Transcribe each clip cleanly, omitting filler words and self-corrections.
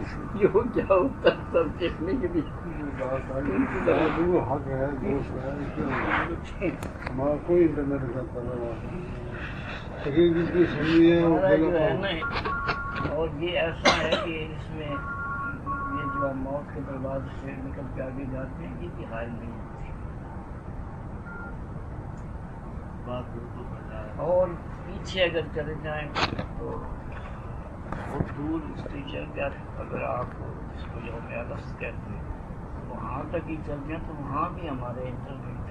جو کیا ہوتا ہے سب دیکھنے کے لیے حق ہے ہمارا کوئی انٹرنیٹ کرتا ہے اور یہ ایسا ہے کہ اس میں یہ جو موت کے دروازے سے نکل کے آگے جاتے ہیں یہ بھی حائل نہیں ہوتی اور پیچھے اگر چلے جائیں تو بہت دور اسٹیشن پہ اگر آپ اس کو یوم الست کہتے ہیں وہاں تک ہی چل جائیں تو وہاں بھی ہمارے انٹرنیٹ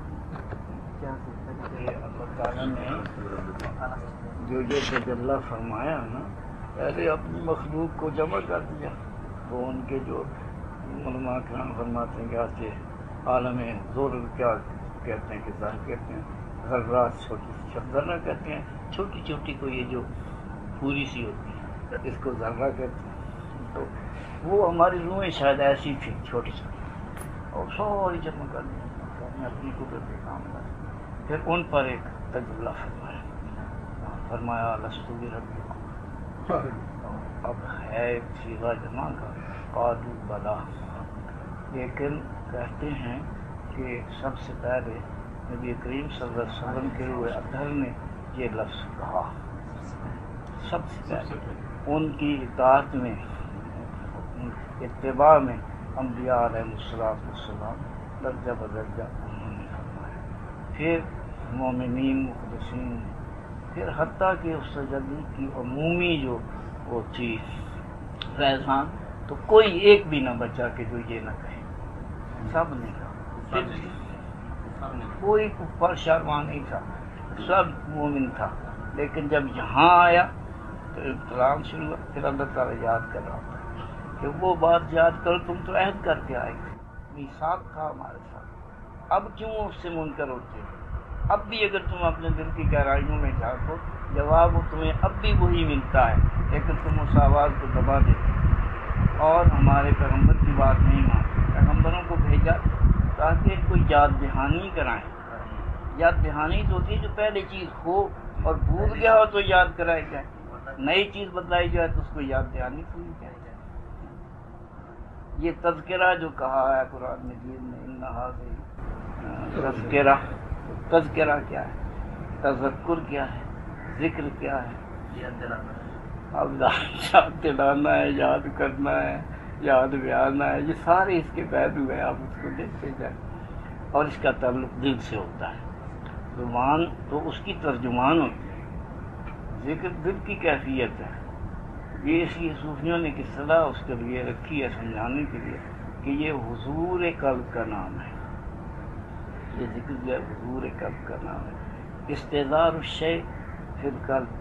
ہے اللہ تعالیٰ نے جو یہ تجلی فرمایا نا پہلے اپنی مخلوق کو جمع کر دیا وہ ان کے جو علماء کرام فرماتے ہیں کہ آج عالم زور کیا کہتے ہیں کہ ظاہر کہتے ہیں ذرات چھوٹی سی ذرہ کہتے ہیں چھوٹی چھوٹی کو یہ جو پوری سی ہوتی ہے اس کو ذرہ کہتے ہیں تو وہ ہماری روحیں شاید ایسی تھی چھوٹی چھوٹی اور ساری جمع کر دی اپنی قدرت کے کام کر پھر ان پر ایک تجلی فرمایا لست بربکم اب ہے سیغہ جمع کا قالوا بلا لیکن کہتے ہیں کہ سب سے پہلے نبی کریم صلی اللہ علیہ وسلم کے روح اطہر نے یہ لفظ کہا سب سے پہلے ان کی اطاعت میں اتباع میں انبیاء علیہ السلام درجہ بدرجہ انہوں نے فرمایا پھر مومنین مخلصین پھر حتیٰ کہ اس تجلی کی عمومی جو وہ تھی فیضان تو کوئی ایک بھی نہ بچا کہ جو یہ نہ کہے سب نے کہا کوئی کفر شرما نہیں تھا سب مومن تھا لیکن جب یہاں آیا تو ابتلام شروع ہوا پھر اللہ تعالیٰ یاد کر رہا تھا کہ وہ بات یاد کرو تم تو عہد کر کے آئے تھے میثاق تھا ہمارے ساتھ اب کیوں اس سے منکر ہوتے ہو اب بھی اگر تم اپنے دل کی گہرائیوں میں جھانکو جواب تمہیں اب بھی وہی ملتا ہے لیکن تم اس آواز کو دبا دیتے اور ہمارے پیغمبر کی بات نہیں مانتے پیغمبروں کو بھیجا تاکہ کوئی یاد دہانی کرائیں یاد دہانی تو ہوتی ہے جو پہلے چیز ہو اور بھول گیا ہو تو یاد کرائی جائے نئی چیز بدلائی جائے تو اس کو یاد دہانی پوری کیا جائے یہ تذکرہ جو کہا ہے قرآن مجید میں انہا تذکرہ کیا ہے تذکر کیا ہے ذکر کیا ہے اب یاد دلانا ہے یاد کرنا ہے یاد بیانا ہے یہ سارے اس کے پہلو ہیں آپ اس کو دیکھتے جائیں اور اس کا تعلق دل سے ہوتا ہے زبان تو اس کی ترجمان ہوتی ہے ذکر دل کی کیفیت ہے یہ اس لیے صوفیوں نے کس طرح اس کے لیے رکھی ہے سمجھانے کے لیے کہ یہ حضور قلب کا نام ہے یہ ذکر جو ہے حضور قلب کا نام ہے استحضار الشیء فی القلب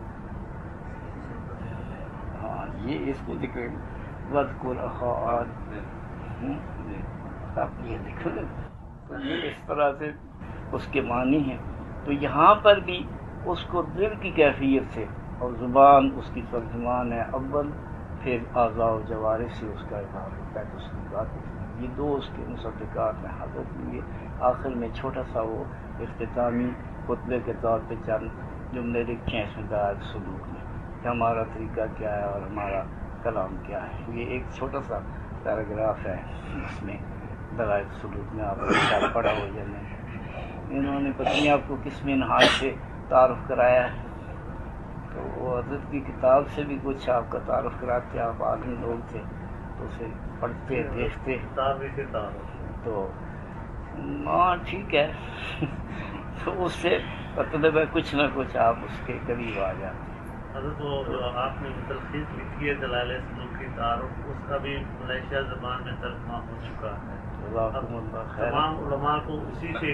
ہاں یہ اس کو ذکر وذکر اخا عاد اب یہ ذکر تو یہ اس طرح سے اس کے معنی ہیں تو یہاں پر بھی اس کو دل کی کیفیت سے اور زبان اس کی ترجمان ہے اول پھر اعضاء و جوارح سے اس کا اظہار ہوتا ہے تصدیقات یہ دو اس کے مصدقات میں حضرت لیے آخر میں چھوٹا سا وہ اختتامی خطبے کے طور پہ چند جملے لکھے ہیں اس میں دلائل سلوک میں کہ ہمارا طریقہ کیا ہے اور ہمارا کلام کیا ہے یہ ایک چھوٹا سا پیراگراف ہے اس میں دلائل سلوک میں آپ نے پڑھا ہو یا نہیں انہوں نے پتنی آپ کو کس منہاج سے تعارف کرایا ہے تو وہ حضرت کی کتاب سے بھی کچھ آپ کا تعارف کراتے آپ عالم لوگ تھے تو اسے پڑھتے دیکھتے تو ہاں ٹھیک ہے تو اس سے مطلب ہے کچھ نہ کچھ آپ اس کے قریب آ جاتے ہیں حضرت وہ آپ نے تلخیص لکھی ہے دلائل سلوک کی تعارف اس کا بھی ملیشیا زبان میں ترجمہ ہو چکا ہے تمام علماء کو اسی سے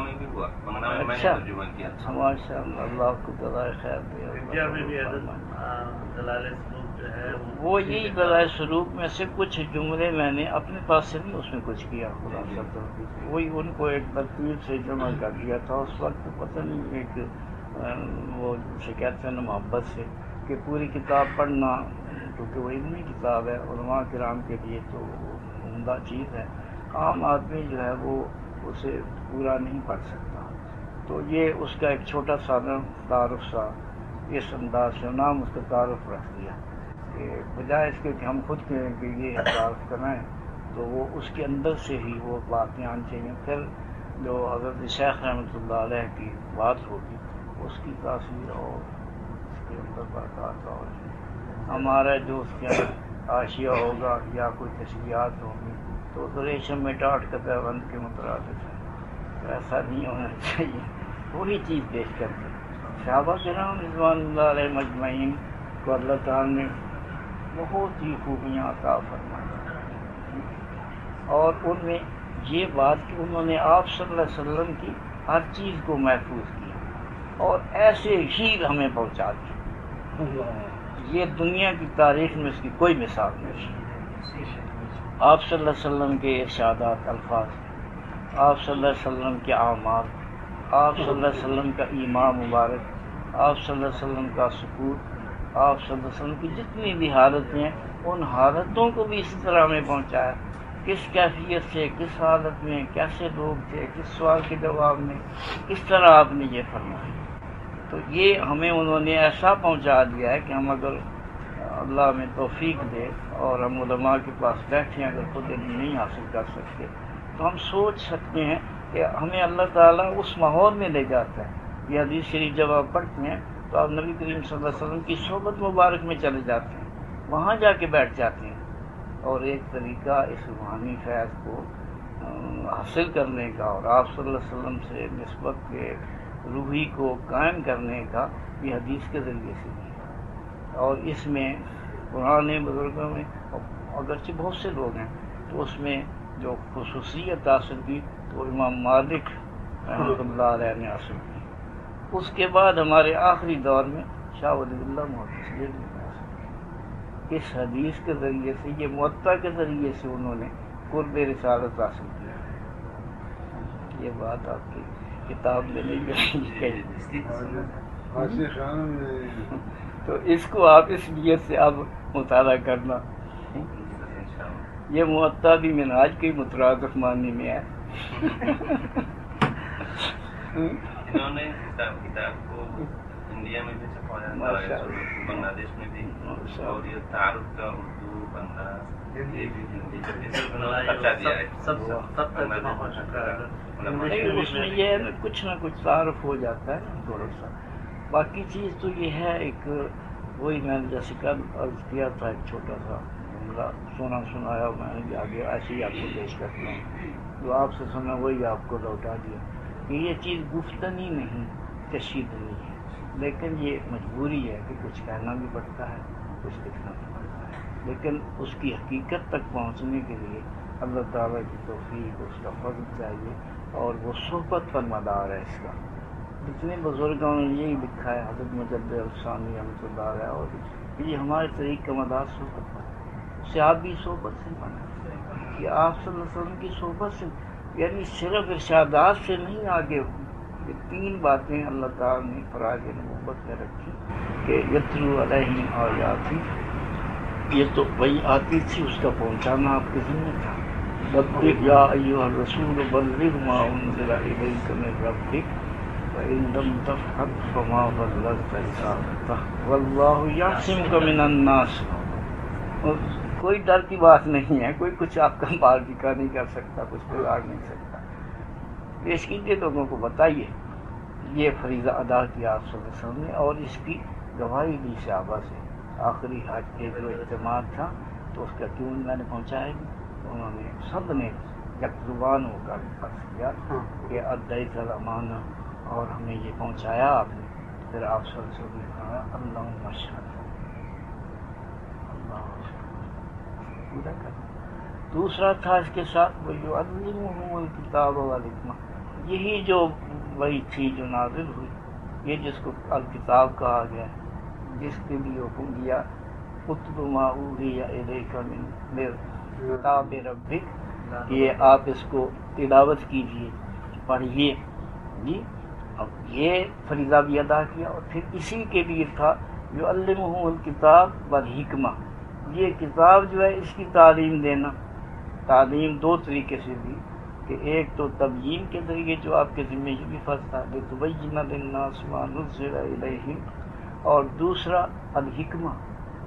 اچھا ماشاء اللہ اللہ کو جزائے خیر دے انڈیا میں بھی دلائل سلوک جو ہے وہ یہی دلائل سلوک میں سے کچھ جملے میں نے اپنے پاس سے نہیں اس میں کچھ کیا خلاصہ وہی ان کو ایک ترتیب سے جمع کر دیا تھا اس وقت پتہ نہیں ایک وہ اسے کہتے ہیں محبت سے کہ پوری کتاب پڑھنا کیونکہ وہ علمی کتاب ہے علماء کرام کے لیے تو عمدہ چیز ہے عام آدمی جو ہے وہ اسے پورا نہیں پڑھ سکتا تو یہ اس کا ایک چھوٹا سا تعارف سا اس انداز سے نام اس کا تعارف رکھ دیا کہ بجائے اس کے کہ ہم خود کہیں کہ یہ احساس کریں تو وہ اس کے اندر سے ہی وہ باتیں آنی چاہیے. پھر جو حضرت شیخ رحمۃ اللہ علیہ کی بات ہوگی اس کی تاثیر اور اس کے اندر برکات اور ہمارا جو اس کے حاشیہ ہوگا یا کوئی تشریحات ہوگی تو ریشم میں ٹاٹ کا پیوند کے مترادف ہے. تو ایسا نہیں ہونا چاہیے. وہی چیز پیش کرتے صحابہ کرام رضوان اللہ علیہ مجمعین کو اللہ تعالیٰ نے بہت ہی خوبیاں عطا فرمائی اور ان میں یہ بات کہ انہوں نے آپ صلی اللہ علیہ وسلم کی ہر چیز کو محفوظ کیا اور ایسے ہی ہمیں پہنچا دیا. یہ دنیا کی تاریخ میں اس کی کوئی مثال نہیں. آپ صلی اللہ علیہ وسلم کے ارشادات الفاظ، آپ صلی اللہ علیہ وسلم کے اعمال، آپ صلی اللہ علیہ وسلم کا ایمان مبارک، آپ صلی اللہ علیہ وسلم کا سکوت، آپ صلی اللہ علیہ وسلم کی جتنی بھی حالتیں ہیں ان حالتوں کو بھی اسی طرح ہمیں پہنچایا. کس کیفیت سے، کس حالت میں، کیسے لوگ تھے، کس سوال کے جواب میں، کس طرح آپ نے یہ فرمایا. تو یہ ہمیں انہوں نے ایسا پہنچا دیا ہے کہ ہم اگر اللہ ہمیں توفیق دے اور ہم علماء کے پاس بیٹھیں، اگر خود علم نہیں حاصل کر سکتے تو ہم سوچ سکتے ہیں کہ ہمیں اللہ تعالیٰ اس ماحول میں لے جاتا ہے. یہ حدیث شریف جب آپ پڑھتے ہیں تو آپ نبی کریم صلی اللہ علیہ وسلم کی صحبت مبارک میں چلے جاتے ہیں، وہاں جا کے بیٹھ جاتے ہیں. اور ایک طریقہ اس روحانی فیض کو حاصل کرنے کا اور آپ صلی اللہ علیہ وسلم سے نسبت کے روحی کو قائم کرنے کا یہ حدیث کے ذریعے سے ہے. اور اس میں پرانے بزرگوں میں اگرچہ بہت سے لوگ ہیں تو اس میں جو خصوصیت حاصل کی تو امام مالک رحمۃ اللہ علیہ نے حاصل کی. اس کے بعد ہمارے آخری دور میں شاہ ولی اللہ محدث نے اس حدیث کے ذریعے سے، یہ موطا کے ذریعے سے انہوں نے قرب رسالت حاصل کیا. یہ بات آپ کی کتاب میں نہیں تو اس کو آپ اس نیت سے اب مطالعہ کرنا. یہ موطا بھی منہاج کے مترادف معنی میں ہے. انہوں نے کتاب کو انڈیا میں بھی چھپایا، بنگلہ دیش میں بھی، اور یہ تعارف کا اردو بنگلہ اس میں یہ ہے کچھ نہ کچھ تعارف ہو جاتا ہے تھوڑا سا. باقی چیز تو یہ ہے ایک وہی میں نے جیسے کل عرض کیا تھا ایک چھوٹا سا جملہ سنایا میں نے آگے ایسے ہی آپ کو پیش کرتا ہوں. جو آپ سے سنا وہی آپ کو لوٹا دیا کہ یہ چیز گفتنی نہیں کشیدنی ہے، لیکن یہ مجبوری ہے کہ کچھ کہنا بھی پڑتا ہے کچھ لکھنا بھی پڑتا ہے. لیکن اس کی حقیقت تک پہنچنے کے لیے اللہ تعالیٰ کی توفیق، اس کا فضل چاہیے اور وہ صحبت پر مدار ہے. اس کا جتنے بزرگوں نے یہی لکھا ہے، حضرت مجدد الثانی رحمۃ اللہ علیہ، اور یہ ہمارے طریق کا مدار صحبت پر ہے. صحابی صحبت سے بنا کہ آپ صلی اللہ علیہ وسلم کی صحبت سے، یعنی صرف ارشادات سے نہیں آگے. یہ تین باتیں اللہ تعالیٰ نے فراغ نبوت میں رکھی کہ یتلو علیہم آیاتی، یہ تو وہی آتی تھی، اس کا پہنچانا آپ کے ذمہ تھا. بلغ یا ایھا الرسول بلغ ما انزل الیک من ربک وان لم تفعل فما بلغت رسالتہ واللہ یعصمک من الناس. کوئی ڈر کی بات نہیں ہے، کوئی کچھ آپ کا بال بکا نہیں کر سکتا، کچھ بگاڑ نہیں سکتا. پیش کیجیے، لوگوں کو بتائیے. یہ فریضہ ادا کیا آپ صلی اللہ علیہ وسلم نے اور اس کی گواہی دی صحابہ سے. آخری حج کے جو اجتماع تھا تو اس کا کیوں میں نے پہنچایا گی، انہوں نے سب نے یک زبان ہو کر عرض کیا کہ ادیت الامانہ، اور ہمیں یہ پہنچایا آپ نے. پھر آپ صلی اللہ علیہ وسلم نے کہا اللہم اشہد، اللہ پورا کر. دوسرا تھا اس کے ساتھ وَيُعَلِّمُهُمُ الْكِتَابَ وَالْحِکْمَةَ، یہی جو وہی تھی جو نازل ہوئی، یہ جس کو الکتاب کہا گیا، جس کے لیے حکم دیا اُتْلُ مَا أُوحِیَ إِلَیْکَ مِن کتاب ربک، یہ آپ اس کو تلاوت کیجیے، پڑھیے. جی اب یہ فریضہ بھی ادا کیا. اور پھر اسی کے لیے تھا یعلمہم الکتاب والحکمہ، یہ کتاب جو ہے اس کی تعلیم دینا. تعلیم دو طریقے سے دی کہ ایک تو تبیین کے ذریعے جو آپ کے ذمہ یہ بھی فرض تھا لِتُبَیِّنَ لِلنَّاسِ مَا نُزِّلَ إِلَیْہِمْ، اور دوسرا الحکمہ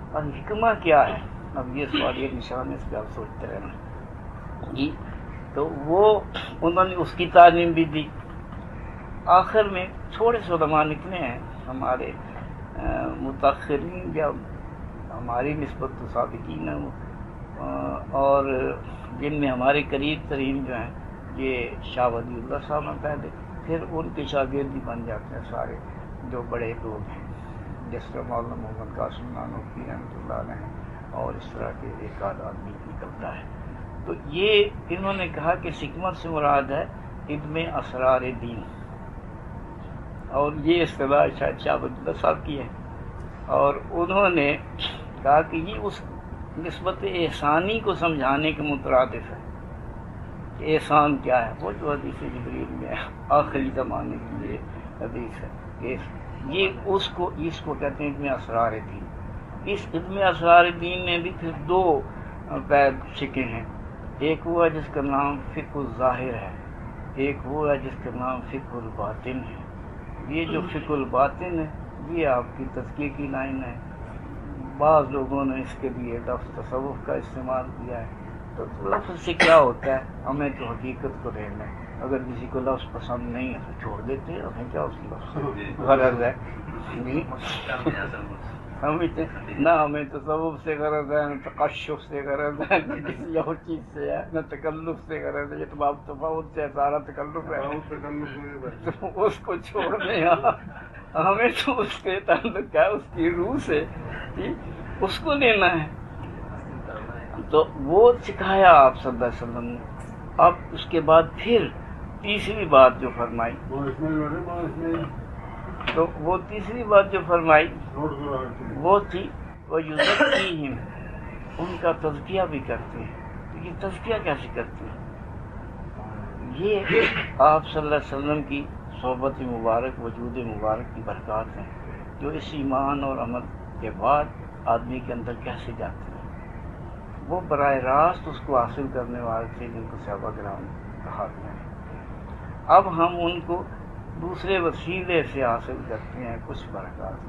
اور حکمہ کیا ہے؟ اب یہ سوال یہ نشان ہے، اس پہ آپ سوچتے رہنا جی۔ تو وہ انہوں نے اس کی تعلیم بھی دی۔ آخر میں تھوڑے سے علماء نکلے ہیں ہمارے متاخرین یا ہماری نسبت تو سابقین ہیں، اور جن میں ہمارے قریب ترین جو ہیں یہ شاہ ولی اللہ صاحب ہیں پہلے، پھر ان کے شاگرد بھی بن جاتے ہیں سارے جو بڑے لوگ ہیں، جس طرح مولانا محمد قاسم نانوتوی رحمۃ اللہ علیہ، اور اس طرح کے ایک آدھ آدمی نکلتا ہے۔ تو یہ انہوں نے کہا کہ حکمت سے مراد ہے علم اسرار دین، اور یہ اصطلاح شاید شاہ ولی اللہ صاحب کی ہے، اور انہوں نے کہا کہ یہ اس نسبت احسانی کو سمجھانے کے مترادف ہے کہ احسان کیا ہے، وہ جو حدیث جبریل میں آخری زمانے کی یہ حدیث ہے کہ یہ اس کو کہتے ہیں علم اسرار دین۔ اس علم اسرار دین میں بھی پھر دو پیر چھکے ہیں، ایک وہ ہے جس کا نام فقہ الظاہر ہے، ایک وہ ہے جس کا نام فقہ الباطن ہے۔ یہ جو فقہ الباطن ہے یہ آپ کی تزکیے کی لائن ہے۔ بعض لوگوں نے اس کے لیے لفظ تصوف کا استعمال کیا ہے، تو لفظ سے کیا ہوتا ہے، ہمیں تو حقیقت کو لینا ہے۔ اگر کسی کو لفظ پسند نہیں ہے تو چھوڑ دیتے ہیں، ہمیں کیا اس لفظ سے غرض ہے، نہ ہمیں تصوف سے غرض ہے، نہ تقشف سے غرض ہے، نہ کسی اور چیز سے ہے، نہ تکلف سے غرض ہے۔ یہ تو باب تفاوت سے سارا تکلف ہے، تو اس کو چھوڑ دیں۔ ہمیں تو اس کے تعلق ہے، اس کی روح سے اس کو لینا ہے۔ تو وہ سکھایا آپ صلی اللہ علیہ وسلم نے۔ اب اس کے بعد پھر تیسری بات جو فرمائی، تو وہ تیسری بات جو فرمائی وہ تھی وَيُزَكِّيهِمْ، ان کا تزکیہ بھی کرتے ہیں۔ تو یہ تزکیہ کیسے کرتے ہیں؟ یہ آپ صلی اللہ علیہ وسلم کی صحبت مبارک، وجود مبارک کی برکات ہیں، جو اس ایمان اور عمل کے بعد آدمی کے اندر کیسے جاتے ہیں۔ وہ براہ راست اس کو حاصل کرنے والے تھے جن کو صحابہ کرام کہا گیا ہے۔ اب ہم ان کو دوسرے وسیلے سے حاصل کرتے ہیں، کچھ برکات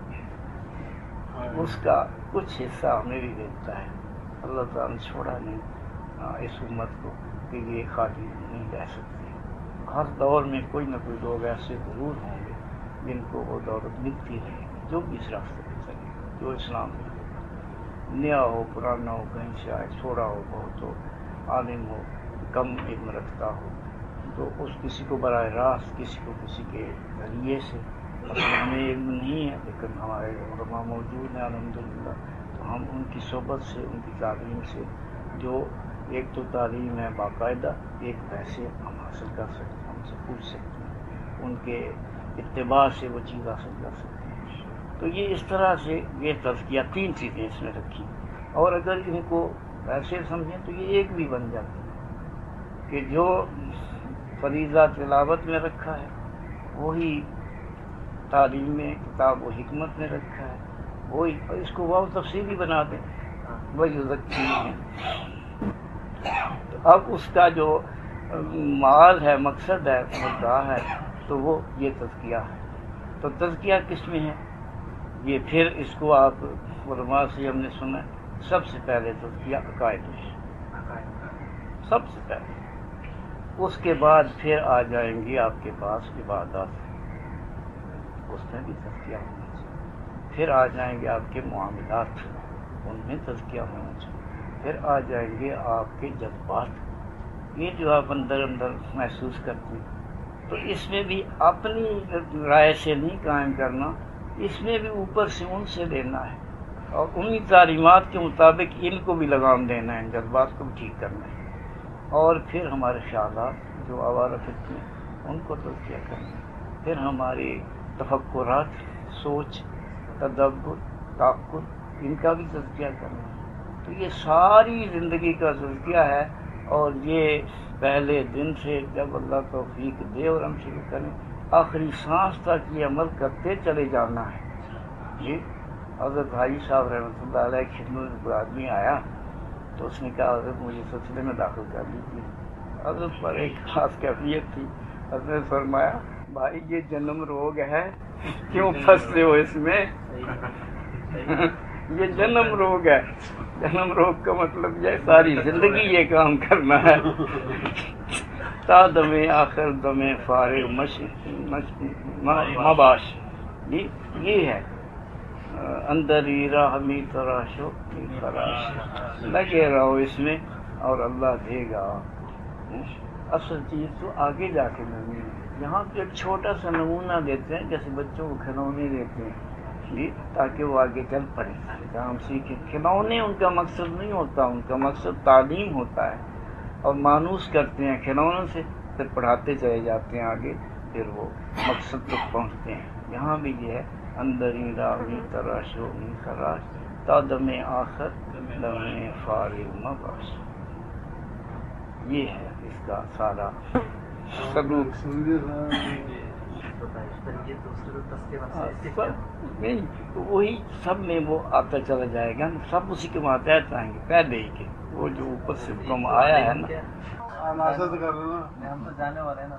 اس کا کچھ حصہ ہمیں بھی دیتا ہے۔ اللہ تعالیٰ نے چھوڑا نہیں اس امت کو کہ یہ خالی نہیں رہ سکتی۔ ہر دور میں کوئی نہ کوئی لوگ ایسے ضرور ہوں گے جن کو وہ دولت ملتی رہے گی، جو بھی اس راستے پہ چلے، جو اسلام میں ہو، نیا ہو پرانا ہو، کہیں سے آئے، چھوڑا ہو بہت ہو، عالم ہو کم علم رکھتا ہو، تو اس کسی کو براہ راست، کسی کو کسی کے ذریعے سے، ہمیں علم نہیں ہے لیکن ہمارے علماء موجود ہیں الحمدللہ، تو ہم ان کی صحبت سے، ان کی تعلیم سے، جو ایک تو تعلیم ہے باقاعدہ، ایک ویسے ہم حاصل کر سکتے ہیں، ہم سے پوچھ سکتے ہیں، ان کے اتباع سے وہ چیز حاصل کر سکتے ہیں۔ تو یہ اس طرح سے یہ تزکیہ تین چیزیں اس میں رکھی، اور اگر ان کو ویسے سمجھیں تو یہ ایک بھی بن جاتی ہے کہ جو فریضہ تلاوت میں رکھا ہے وہی تعلیم میں، کتاب و حکمت میں رکھا ہے وہی، اور اس کو واو تفصیلی بنا دیں وَيُزَكِّيهِمْ۔ تو اب اس کا جو معاد ہے، مقصد ہے، مدعا ہے، تو وہ یہ تزکیہ ہے۔ تو تزکیہ کس میں ہے؟ یہ پھر اس کو آپ علماء سے ہم نے سنا، سب سے پہلے تزکیہ عقائد میں، سب سے پہلے۔ اس کے بعد پھر آ جائیں گی آپ کے پاس عبادات، اس میں بھی تزکیہ ہونا چاہیے۔ پھر آ جائیں گے آپ کے معاملات، ان میں تزکیہ ہونا چاہیے۔ پھر آ جائیں گے آپ کے جذبات، یہ جو آپ اندر محسوس کرتے ہیں، تو اس میں بھی اپنی رائے سے نہیں قائم کرنا، اس میں بھی اوپر سے ان سے لینا ہے، اور انہی تعلیمات کے مطابق ان کو بھی لگام دینا ہے، جذبات کو بھی ٹھیک کرنا ہے، اور پھر ہمارے خیالات جو آوارہ فکر ہیں ان کو تزکیہ کرنا ہے، پھر ہماری تفکرات، سوچ، تدبر، تعقل، ان کا بھی تزکیہ کرنا ہے۔ تو یہ ساری زندگی کا تزکیہ ہے، اور یہ پہلے دن سے جب اللہ توفیق دے اور ہم شروع کریں، آخری سانس تک یہ عمل کرتے چلے جانا ہے۔ جی حضرت حاجی صاحب رحمۃ اللہ علیہ کی خدمت میں کوئی آدمی آیا تو اس نے کہا حضرت مجھے سلسلے میں داخل کر لیجیے۔ حضرت پر ایک خاص کیفیت تھی، حضرت نے فرمایا بھائی یہ جنم روگ ہے، کیوں پھنستے ہو اس میں؟ یہ جنم روگ ہے. جنم روگ کا مطلب یہ ساری زندگی یہ کام کرنا ہے. تا دم آخر دم فارغ مباش، یہ ہے. اندر ہی راہ می تراشو خراش، لگے رہو اس میں اور اللہ دے گا. اصل چیز تو آگے جا کے نہیں ہے. یہاں پہ ایک چھوٹا سا نمونہ دیتے ہیں، جیسے بچوں کو کھلونے دیتے ہیں جی تاکہ وہ آگے چل پڑے کام سیکھیں. کھلونے ان کا مقصد نہیں ہوتا، ان کا مقصد تعلیم ہوتا ہے. اور مانوس کرتے ہیں کھلونوں سے، پھر پڑھاتے چلے جاتے ہیں آگے، پھر وہ مقصد تک پہنچتے ہیں. یہاں بھی یہ ہے اندر ہی راوی تراشو خراش، تا دم آخر دم فارغ مباش. یہ ہے اس کا سارا سلوک. نہیں وہی سب میں وہ آتا چلا جائے گا، سب اسی کے ماتحت آئیں گے. پہلے ہی کے وہ جو اوپر سے حکم آیا ہے نا، ہم تو جانے والے ہیں نا.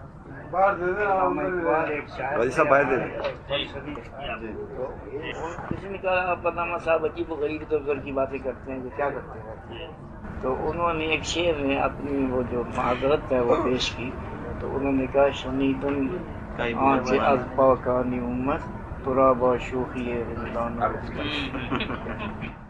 کسی نے کہا علامہ صاحب عجیب و غریب طور کی باتیں کرتے ہیں، کیا کرتے ہیں؟ تو انہوں نے ایک شعر میں اپنی وہ جو معذرت ہے وہ پیش کی. تو انہوں نے کہا شنیدن آنچ از پاکانی امت ترا با شوخی رندان